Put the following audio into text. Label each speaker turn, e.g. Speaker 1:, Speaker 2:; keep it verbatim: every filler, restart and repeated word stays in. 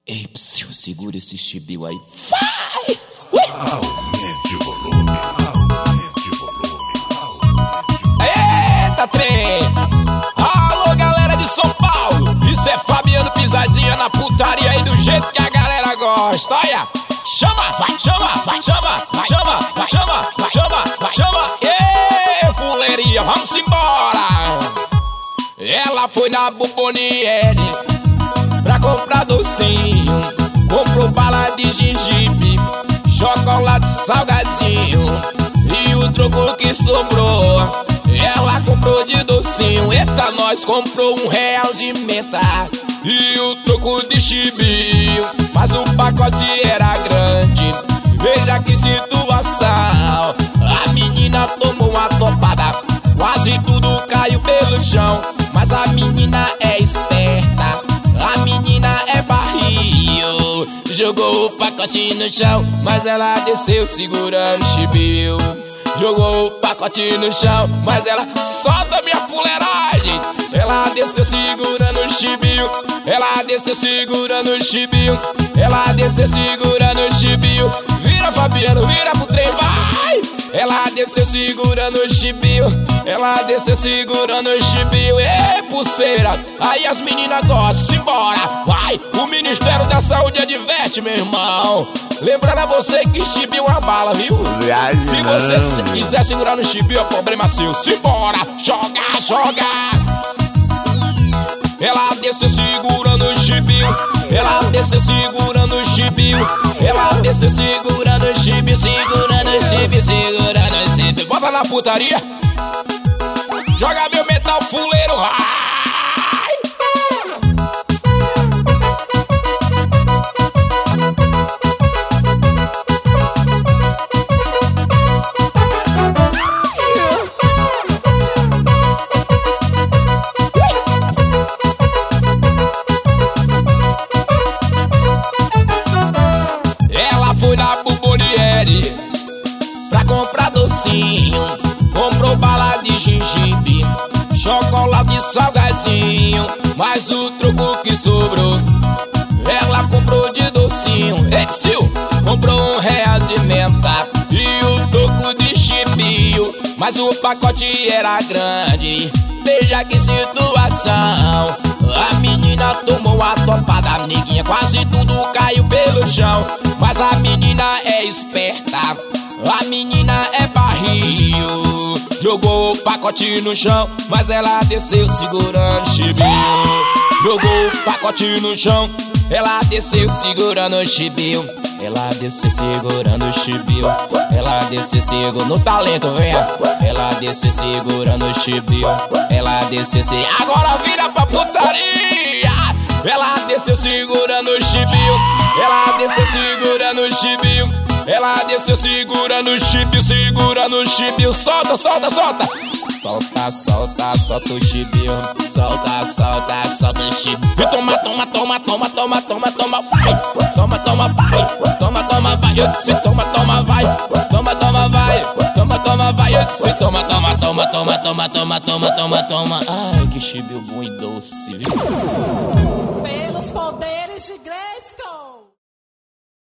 Speaker 1: Ei, psiu, segura esse chibio aí. Vai! Ui!
Speaker 2: Aumente o volume, aumente o volume, aumente o volume.
Speaker 1: Eita, trem! Alô, galera de São Paulo! Isso é Fabiano Pisadinha na putaria aí do jeito que a galera gosta. Olha! Chama, vai, chama, vai, chama, vai, chama, vai, chama, vai, chama, vai, chama. Ê, fuleirinha, vamos embora! Ela foi na Bomboniere pra comprar docinho, comprou bala de gengibre, chocolate salgadinho e o troco que sobrou ela comprou de docinho. Eita, nós comprou um real de menta e o troco de chibio, mas o pacote era grande. Veja que situação, a menina tomou uma topada, quase tudo caiu pelo chão. Mas a menina é esperta, a menina é barril, jogou o pacote no chão, mas ela desceu segurando o chibio. Jogou o pacote no chão, mas ela solta minha fuleiragem. Ela desceu segurando o chibio, ela desceu segurando o chibio, ela desceu segurando o chibio. Vira, Fabiano, vira pro trem, vai! Ela desceu segurando o chibio, ela desceu segurando o chibio. Ê, pulseira, aí as meninas gostam, simbora, vai! O Ministério da Saúde adverte, meu irmão. Lembrando a você que chibio é uma bala, viu? Se você quiser segurar no chibio, é problema seu. Simbora, joga, joga! Ela desceu segurando o chibio, ela desceu segurando o chibio, ela desceu segurando o chibio, segurando o chibio, segurando o chibio. Bota na putaria, joga meu metal fuleiro, ai! Foi na Bomboniere pra comprar docinho, comprou bala de gengibre, chocolate salgadinho, mas o troco que sobrou ela comprou de docinho. Ei, Sil, comprou um real de menta e o troco de chibio, mas o pacote era grande. Veja que situação, a menina tomou a topada, neguinha, quase tudo caiu pelo chão. Mas a menina é esperta, a menina é barril, jogou o pacote no chão, mas ela desceu segurando o chibio. Jogou o pacote no chão, ela desceu segurando o chibio. Ela desceu segurando o chibio, ela desceu segurando no talento, venha. Ela desceu segurando o chibio, ela desceu se... Agora vira pra putaria. Ela desceu segurando o chibio, ela desceu segurando o chibio, ela desceu segurando o chibio, segurando o chibio. Solta, solta, solta. Solta, solta, solta o chibio, solta, solta, solta o chibio. E toma, toma, toma, toma, toma, toma, toma, vai. Toma, toma, vai. Toma, toma, vai. Eu disse toma, toma, vai. Toma, toma, vai. Toma, toma, vai. Eu disse toma, toma, toma, toma, toma, toma, toma, toma, toma. Ai, que chibio bom e doce, viu?